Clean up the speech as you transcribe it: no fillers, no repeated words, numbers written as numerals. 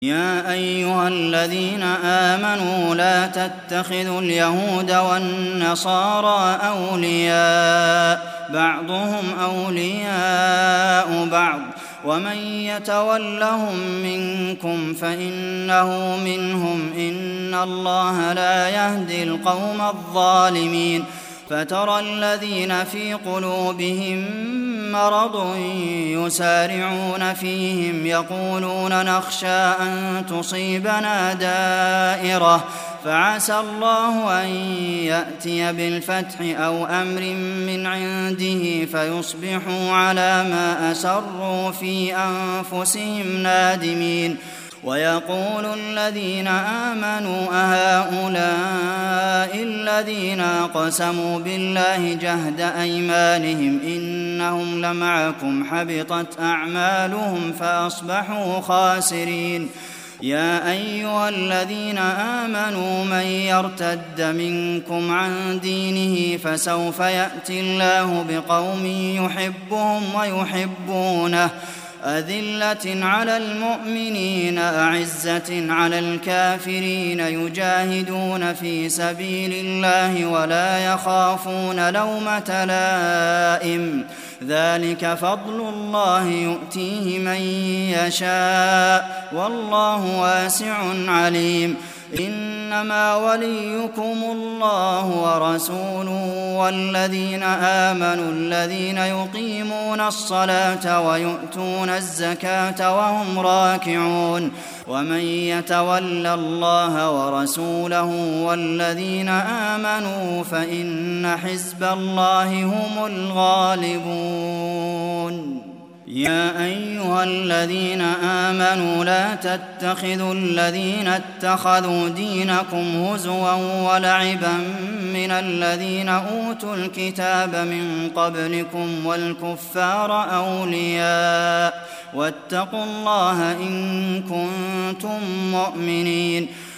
يا أيها الذين آمنوا لا تتخذوا اليهود والنصارى أولياء بعضهم أولياء بعض ومن يتولهم منكم فإنه منهم إن الله لا يهدي القوم الظالمين فترى الذين في قلوبهم مرض يسارعون فيهم يقولون نخشى أن تصيبنا دائرة فعسى الله أن يأتي بالفتح أو أمر من عنده فيصبحوا على ما أسروا في أنفسهم نادمين ويقول الذين آمنوا أهؤلاء الذين أقسموا بالله جهد أيمانهم إنهم لمعكم حبطت أعمالهم فأصبحوا خاسرين يا أيها الذين آمنوا من يرتد منكم عن دينه فسوف يأتي الله بقوم يحبهم ويحبونه أذلة على المؤمنين أعزة على الكافرين يجاهدون في سبيل الله ولا يخافون لومة لائم ذلك فضل الله يؤتيه من يشاء والله واسع عليم إنما وليكم الله ورسوله والذين آمنوا الذين يقيمون الصلاة ويؤتون الزكاة وهم راكعون ومن يتول الله ورسوله والذين آمنوا فإن حزب الله هم الغالبون يا أيها الذين آمنوا لا تتخذوا الذين اتخذوا دينكم هزوا ولعبا من الذين أوتوا الكتاب من قبلكم والكفار أولياء واتقوا الله إن كنتم مؤمنين